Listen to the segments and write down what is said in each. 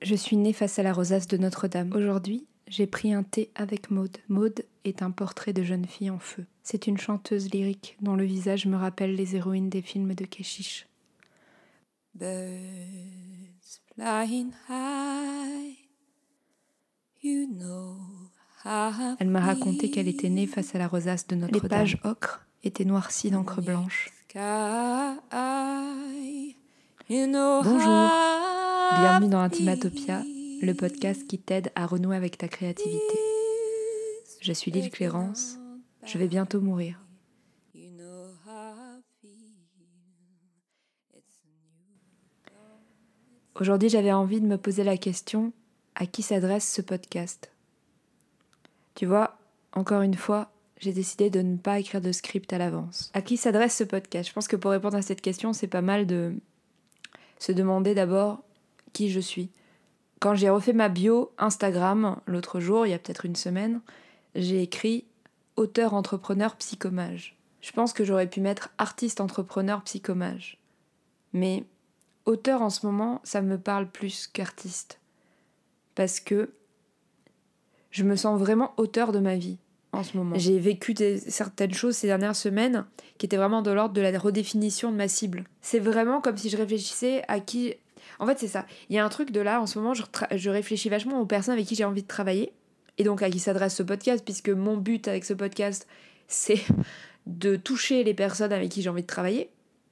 Je suis née face à la rosace de Notre-Dame. Aujourd'hui, j'ai pris un thé avec Maude. Maude est un portrait de jeune fille en feu. C'est une chanteuse lyrique dont le visage me rappelle les héroïnes des films de Keshish. Birds flying high, you know how Elle m'a raconté qu'elle était née face à la rosace de Notre-Dame. Les pages ocre étaient noircies d'encre blanche. Bonjour, bienvenue dans Intimatopia, le podcast qui t'aide à renouer avec ta créativité. Je suis Lyle Clérance, je vais bientôt mourir. Aujourd'hui, j'avais envie de me poser la question, à qui s'adresse ce podcast ? Tu vois, encore une fois, j'ai décidé de ne pas écrire de script à l'avance. À qui s'adresse ce podcast ? Je pense que pour répondre à cette question, c'est pas mal de se demander d'abord qui je suis. Quand j'ai refait ma bio Instagram l'autre jour, il y a peut-être une semaine, j'ai écrit auteur, entrepreneur, psychomage. Je pense que j'aurais pu mettre artiste, entrepreneur, psychomage. Mais auteur en ce moment, ça me parle plus qu'artiste. Parce que je me sens vraiment auteur de ma vie en ce moment. J'ai vécu certaines choses ces dernières semaines qui étaient vraiment de l'ordre de la redéfinition de ma cible. C'est vraiment comme si je réfléchissais à qui... En fait, c'est ça. Il y a un truc de là, en ce moment, je réfléchis vachement aux personnes avec qui j'ai envie de travailler. Et donc à qui s'adresse ce podcast, puisque mon but avec ce podcast, c'est de toucher les personnes avec qui j'ai envie de travailler.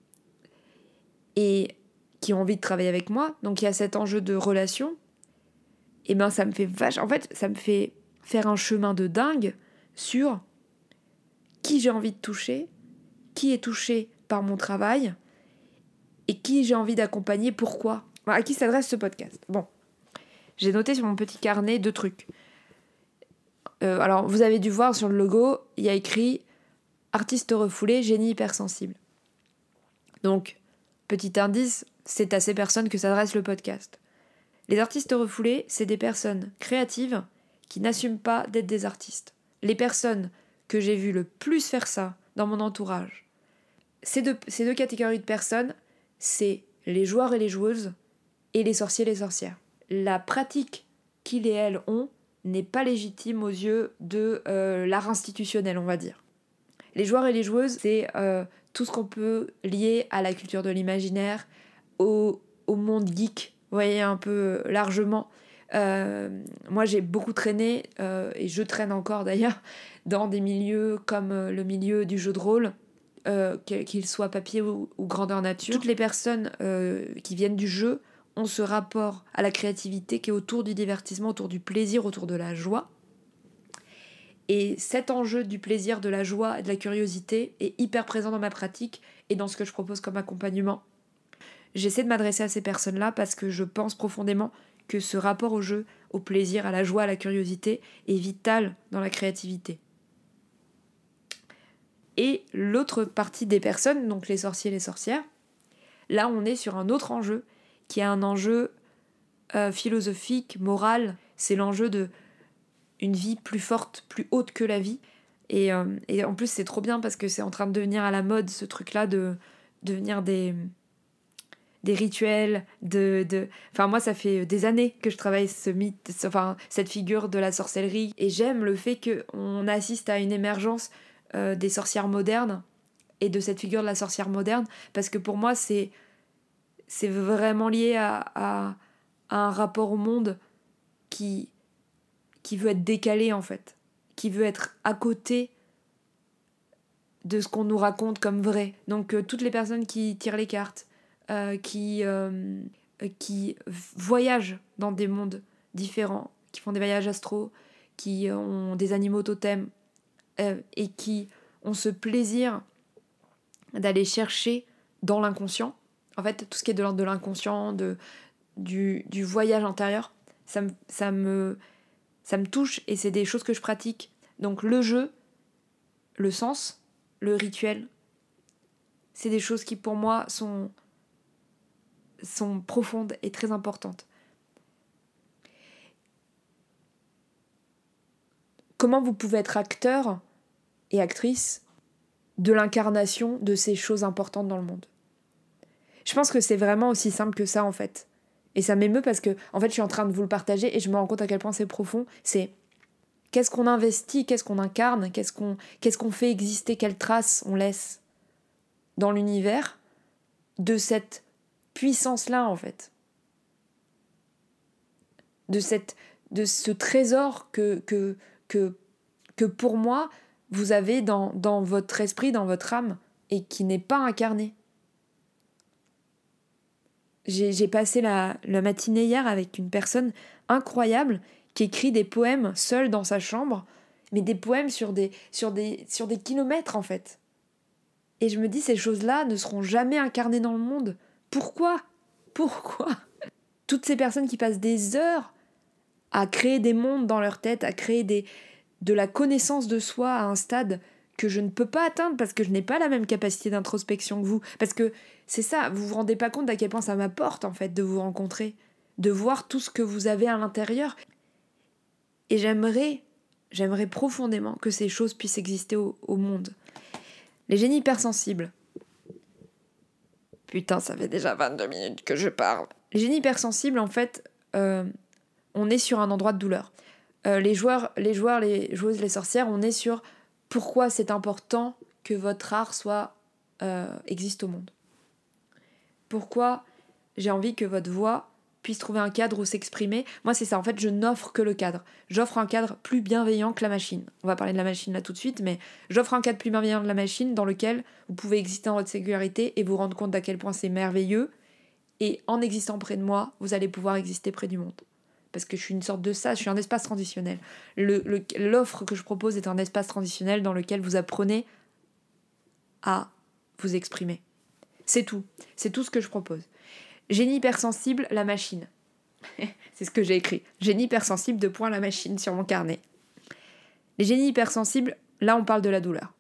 Et qui ont envie de travailler avec moi. Donc il y a cet enjeu de relation. Et ben ça me fait en fait, ça me fait faire un chemin de dingue sur qui j'ai envie de toucher, qui est touché par mon travail et qui j'ai envie d'accompagner, pourquoi. À qui s'adresse ce podcast ? Bon, j'ai noté sur mon petit carnet 2 trucs. Alors, vous avez dû voir sur le logo, il y a écrit « Artiste refoulé, génie hypersensible ». Donc, petit indice, c'est à ces personnes que s'adresse le podcast. Les artistes refoulés, c'est des personnes créatives qui n'assument pas d'être des artistes. Les personnes que j'ai vues le plus faire ça dans mon entourage, ces deux catégories de personnes, c'est les joueurs et les joueuses et les sorciers et les sorcières. La pratique qu'ils et elles ont n'est pas légitime aux yeux de l'art institutionnel, on va dire. Les joueurs et les joueuses, c'est tout ce qu'on peut lier à la culture de l'imaginaire, au monde geek, vous voyez, un peu largement. Moi, j'ai beaucoup traîné, et je traîne encore d'ailleurs, dans des milieux comme le milieu du jeu de rôle, qu'il soit papier ou grandeur nature. Toutes les personnes qui viennent du jeu ont ce rapport à la créativité qui est autour du divertissement, autour du plaisir, autour de la joie. Et cet enjeu du plaisir, de la joie et de la curiosité est hyper présent dans ma pratique et dans ce que je propose comme accompagnement. J'essaie de m'adresser à ces personnes-là parce que je pense profondément que ce rapport au jeu, au plaisir, à la joie, à la curiosité est vital dans la créativité. Et l'autre partie des personnes, donc les sorciers et les sorcières, là on est sur un autre enjeu qui est un enjeu philosophique, moral. C'est l'enjeu de une vie plus forte, plus haute que la vie. Et en plus c'est trop bien parce que c'est en train de devenir à la mode ce truc-là de devenir des rituels, Enfin moi ça fait des années que je travaille ce mythe, cette figure de la sorcellerie. Et j'aime le fait qu'on assiste à une émergence des sorcières modernes et de cette figure de la sorcière moderne, parce que pour moi c'est vraiment lié à un rapport au monde qui veut être décalé en fait, qui veut être à côté de ce qu'on nous raconte comme vrai. Donc toutes les personnes qui tirent les cartes, qui voyagent dans des mondes différents, qui font des voyages astraux, qui ont des animaux totems et qui ont ce plaisir d'aller chercher dans l'inconscient. En fait, tout ce qui est de l'ordre de l'inconscient, du voyage intérieur, ça me touche et c'est des choses que je pratique. Donc le jeu, le sens, le rituel, c'est des choses qui pour moi sont profondes et très importantes. Comment vous pouvez être acteur et actrice de l'incarnation de ces choses importantes dans le monde ? Je pense que c'est vraiment aussi simple que ça en fait. Et ça m'émeut parce que, en fait, je suis en train de vous le partager et je me rends compte à quel point c'est profond. C'est qu'est-ce qu'on investit, qu'est-ce qu'on incarne, qu'est-ce qu'on fait exister, quelle trace on laisse dans l'univers de cette puissance-là, en fait. De ce trésor que pour moi, vous avez dans votre esprit, dans votre âme, et qui n'est pas incarné. J'ai passé la matinée hier avec une personne incroyable qui écrit des poèmes seule dans sa chambre, mais des poèmes sur des kilomètres en fait. Et je me dis, ces choses-là ne seront jamais incarnées dans le monde. Pourquoi ? Toutes ces personnes qui passent des heures à créer des mondes dans leur tête, à créer de la connaissance de soi à un stade que je ne peux pas atteindre parce que je n'ai pas la même capacité d'introspection que vous. Parce que c'est ça, vous vous rendez pas compte à quel point ça m'apporte en fait de vous rencontrer, de voir tout ce que vous avez à l'intérieur. Et j'aimerais profondément que ces choses puissent exister au monde. Les génies hypersensibles. Putain, ça fait déjà 22 minutes que je parle. Les génies hypersensibles, en fait, on est sur un endroit de douleur. Les joueuses, les sorcières, on est sur pourquoi c'est important que votre art existe au monde. Pourquoi j'ai envie que votre voix puisse trouver un cadre où s'exprimer. Moi, c'est ça. En fait, je n'offre que le cadre. J'offre un cadre plus bienveillant que la machine. On va parler de la machine là tout de suite, mais j'offre un cadre plus bienveillant de la machine dans lequel vous pouvez exister en votre sécurité et vous rendre compte d'à quel point c'est merveilleux. Et en existant près de moi, vous allez pouvoir exister près du monde. Parce que je suis une sorte de ça, je suis un espace transitionnel. L'offre que je propose est un espace transitionnel dans lequel vous apprenez à vous exprimer. C'est tout. C'est tout ce que je propose. Génie hypersensible, la machine. C'est ce que j'ai écrit. Génie hypersensible, la machine sur mon carnet. Les génies hypersensibles, là on parle de la douleur.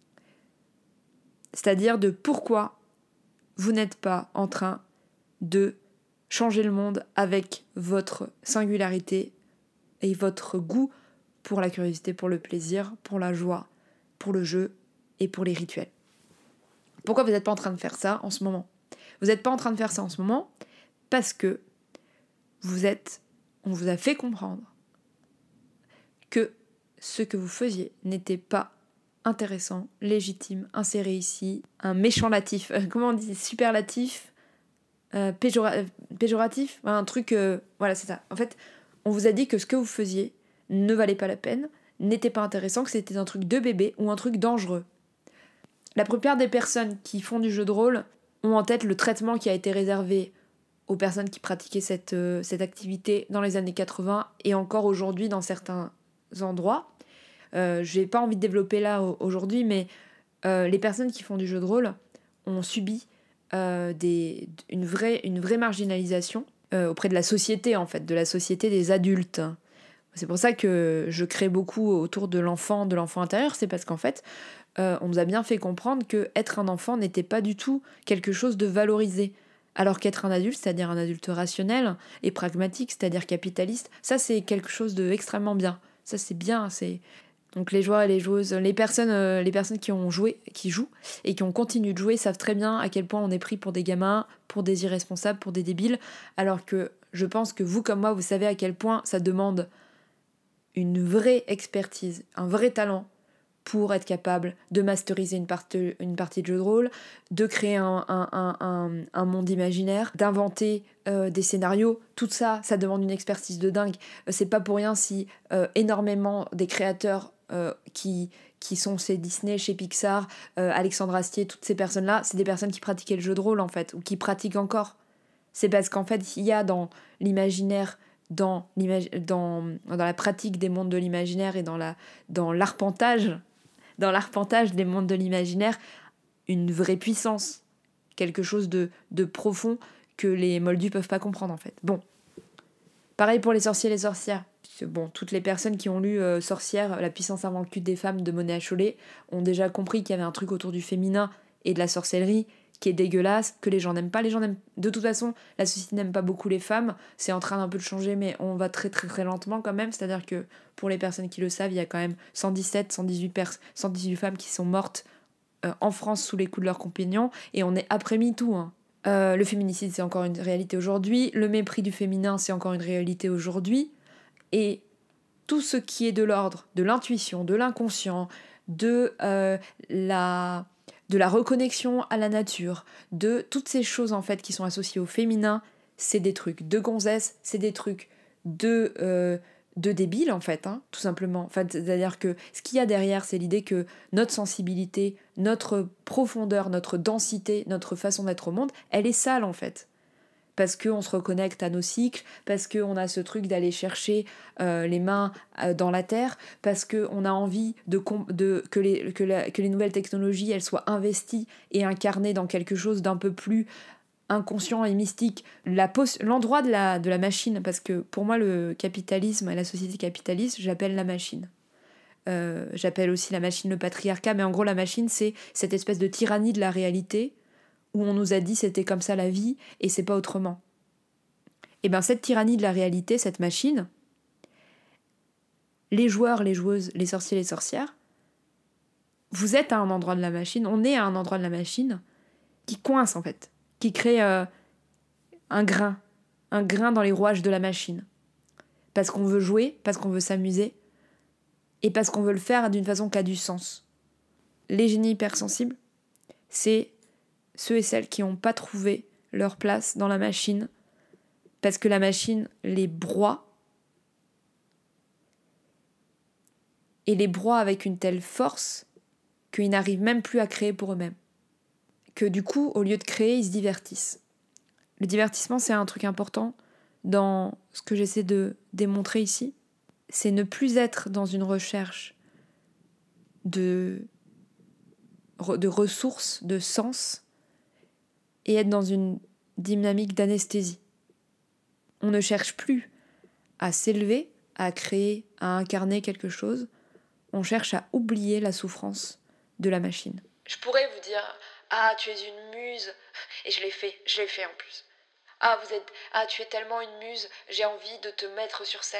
C'est-à-dire de pourquoi vous n'êtes pas en train de changer le monde avec votre singularité et votre goût pour la curiosité, pour le plaisir, pour la joie, pour le jeu et pour les rituels. Pourquoi vous n'êtes pas en train de faire ça en ce moment ? Vous n'êtes pas en train de faire ça en ce moment parce que on vous a fait comprendre que ce que vous faisiez n'était pas intéressant, légitime, inséré ici, un méchant latif, comment on dit, superlatif, péjoratif, un truc, voilà c'est ça. En fait, on vous a dit que ce que vous faisiez ne valait pas la peine, n'était pas intéressant, que c'était un truc de bébé ou un truc dangereux. La plupart des personnes qui font du jeu de rôle ont en tête le traitement qui a été réservé aux personnes qui pratiquaient cette activité dans les années 80 et encore aujourd'hui dans certains endroits. J'ai pas envie de développer là aujourd'hui, mais les personnes qui font du jeu de rôle ont subi une vraie marginalisation auprès de la société, en fait, de la société des adultes. C'est pour ça que je crée beaucoup autour de l'enfant intérieur, c'est parce qu'en fait, on nous a bien fait comprendre que être un enfant n'était pas du tout quelque chose de valorisé. Alors qu'être un adulte, c'est-à-dire un adulte rationnel et pragmatique, c'est-à-dire capitaliste, ça c'est quelque chose d'extrêmement bien. Ça c'est bien, c'est... Donc les joueurs et les joueuses, les personnes qui ont joué, qui jouent et qui ont continué de jouer savent très bien à quel point on est pris pour des gamins, pour des irresponsables, pour des débiles, alors que je pense que vous comme moi, vous savez à quel point ça demande une vraie expertise, un vrai talent pour être capable de masteriser une partie de jeu de rôle, de créer un monde imaginaire, d'inventer des scénarios. Tout ça, ça demande une expertise de dingue. C'est pas pour rien si énormément des créateurs qui sont chez Disney, chez Pixar, Alexandre Astier, toutes ces personnes-là, c'est des personnes qui pratiquaient le jeu de rôle en fait, ou qui pratiquent encore. C'est parce qu'en fait, il y a dans l'imaginaire, dans la pratique des mondes de l'imaginaire et dans l'arpentage des mondes de l'imaginaire, une vraie puissance, quelque chose de profond que les moldus peuvent pas comprendre en fait. Bon, pareil pour les sorciers et les sorcières. Bon, toutes les personnes qui ont lu Sorcière, la puissance invaincue des femmes de Monet Chollet ont déjà compris qu'il y avait un truc autour du féminin et de la sorcellerie qui est dégueulasse, que les gens n'aiment pas. Les gens n'aiment... De toute façon, la société n'aime pas beaucoup les femmes. C'est en train d'un peu de changer, mais on va très très très lentement quand même. C'est-à-dire que pour les personnes qui le savent, il y a quand même 118 femmes qui sont mortes en France sous les coups de leurs compagnons. Et on est après MeToo. Hein. Le féminicide, c'est encore une réalité aujourd'hui. Le mépris du féminin, c'est encore une réalité aujourd'hui. Et tout ce qui est de l'ordre de l'intuition, de l'inconscient, de la reconnexion à la nature, de toutes ces choses en fait qui sont associées au féminin, c'est des trucs de gonzesse, c'est des trucs de débile en fait, hein, tout simplement. Enfin, c'est-à-dire que ce qu'il y a derrière, c'est l'idée que notre sensibilité, notre profondeur, notre densité, notre façon d'être au monde, elle est sale en fait. Parce qu'on se reconnecte à nos cycles, parce qu'on a ce truc d'aller chercher les mains dans la terre, parce qu'on a envie que les nouvelles technologies elles soient investies et incarnées dans quelque chose d'un peu plus inconscient et mystique. L'endroit de la machine, parce que pour moi le capitalisme et la société capitaliste, j'appelle la machine. J'appelle aussi la machine le patriarcat, mais en gros la machine c'est cette espèce de tyrannie de la réalité où on nous a dit c'était comme ça la vie et c'est pas autrement. Et bien cette tyrannie de la réalité, cette machine, les joueurs, les joueuses, les sorciers, les sorcières, vous êtes à un endroit de la machine, on est à un endroit de la machine qui coince en fait, qui crée un grain dans les rouages de la machine. Parce qu'on veut jouer, parce qu'on veut s'amuser, et parce qu'on veut le faire d'une façon qui a du sens. Les génies hypersensibles, c'est ceux et celles qui n'ont pas trouvé leur place dans la machine, parce que la machine les broie, et les broie avec une telle force qu'ils n'arrivent même plus à créer pour eux-mêmes. Que du coup, au lieu de créer, ils se divertissent. Le divertissement, c'est un truc important dans ce que j'essaie de démontrer ici. C'est ne plus être dans une recherche de ressources, de sens, et être dans une dynamique d'anesthésie. On ne cherche plus à s'élever, à créer, à incarner quelque chose. On cherche à oublier la souffrance de la machine. Je pourrais vous dire « Ah, tu es une muse !» Et je l'ai fait en plus. « Ah, tu es tellement une muse, j'ai envie de te mettre sur scène. »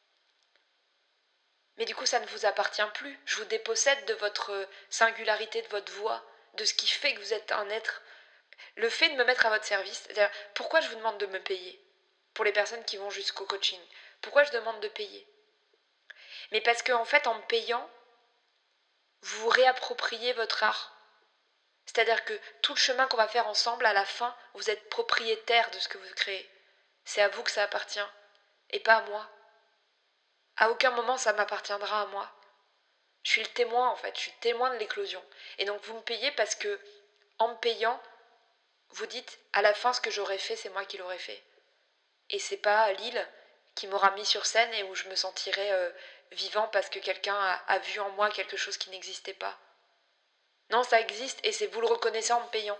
Mais du coup, ça ne vous appartient plus. Je vous dépossède de votre singularité, de votre voix, de ce qui fait que vous êtes un être. Le fait de me mettre à votre service, c'est-à-dire, pourquoi je vous demande de me payer ? Pour les personnes qui vont jusqu'au coaching. Pourquoi je demande de payer ? Mais parce qu'en fait, en me payant, vous vous réappropriez votre art. C'est-à-dire que tout le chemin qu'on va faire ensemble, à la fin, vous êtes propriétaire de ce que vous créez. C'est à vous que ça appartient, et pas à moi. À aucun moment ça m'appartiendra à moi. Je suis le témoin en fait, je suis le témoin de l'éclosion. Et donc vous me payez parce que, en me payant, vous dites, à la fin ce que j'aurais fait, c'est moi qui l'aurais fait. Et c'est pas Lille qui m'aura mis sur scène et où je me sentirai vivant parce que quelqu'un a vu en moi quelque chose qui n'existait pas. Non, ça existe et c'est vous le reconnaissez en me payant.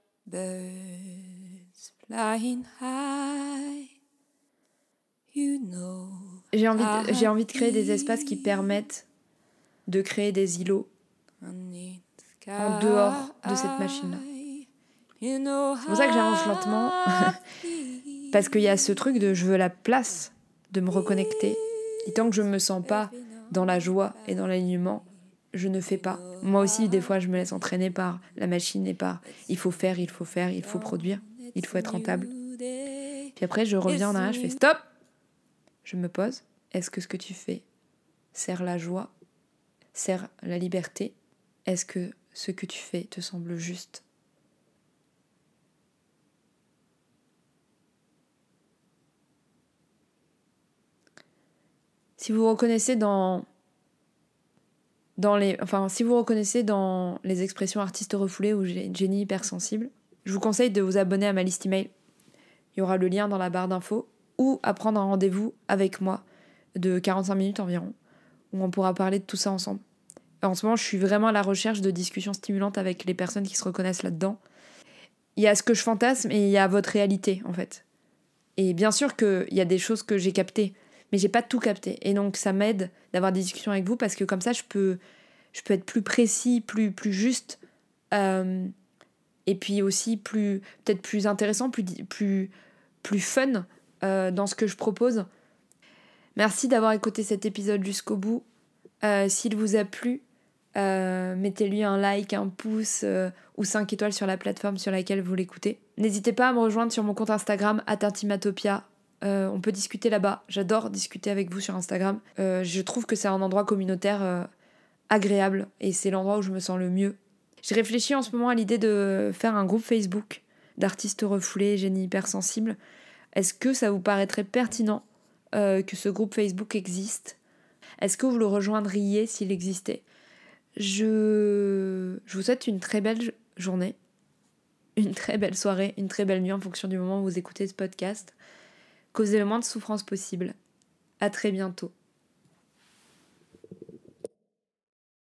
Birds flying high, you know. J'ai envie de créer des espaces qui permettent de créer des îlots en dehors de cette machine-là. C'est pour ça que j'avance lentement, parce qu'il y a ce truc de je veux la place de me reconnecter. Et tant que je ne me sens pas dans la joie et dans l'alignement, je ne fais pas. Moi aussi, des fois, je me laisse entraîner par la machine et par il faut faire, il faut produire, il faut être rentable. Puis après, je reviens en arrière, je fais stop. Je me pose. Est-ce que ce que tu fais sert la joie, sert la liberté ? Est-ce que ce que tu fais te semble juste ? Si vous reconnaissez dans les expressions artistes refoulés ou génie hypersensible, je vous conseille de vous abonner à ma liste email. Il y aura le lien dans la barre d'infos ou à prendre un rendez-vous avec moi de 45 minutes environ où on pourra parler de tout ça ensemble. En ce moment, je suis vraiment à la recherche de discussions stimulantes avec les personnes qui se reconnaissent là-dedans. Il y a ce que je fantasme et il y a votre réalité, en fait. Et bien sûr qu'il y a des choses que j'ai captées, mais j'ai pas tout capté. Et donc, ça m'aide d'avoir des discussions avec vous parce que comme ça, je peux être plus précis, plus juste, et puis aussi peut-être plus intéressant, plus fun dans ce que je propose. Merci d'avoir écouté cet épisode jusqu'au bout. S'il vous a plu, Mettez-lui un like, un pouce ou 5 étoiles sur la plateforme sur laquelle vous l'écoutez. N'hésitez pas à me rejoindre sur mon compte Instagram @intimatopia. On peut discuter là-bas. J'adore discuter avec vous sur Instagram. Je trouve que c'est un endroit communautaire agréable et c'est l'endroit où je me sens le mieux. J'ai réfléchi en ce moment à l'idée de faire un groupe Facebook d'artistes refoulés, génies hypersensibles. Est-ce que ça vous paraîtrait pertinent que ce groupe Facebook existe ? Est-ce que vous le rejoindriez s'il existait ? Je vous souhaite une très belle journée, une très belle soirée, une très belle nuit en fonction du moment où vous écoutez ce podcast. Causez le moins de souffrance possible. À très bientôt.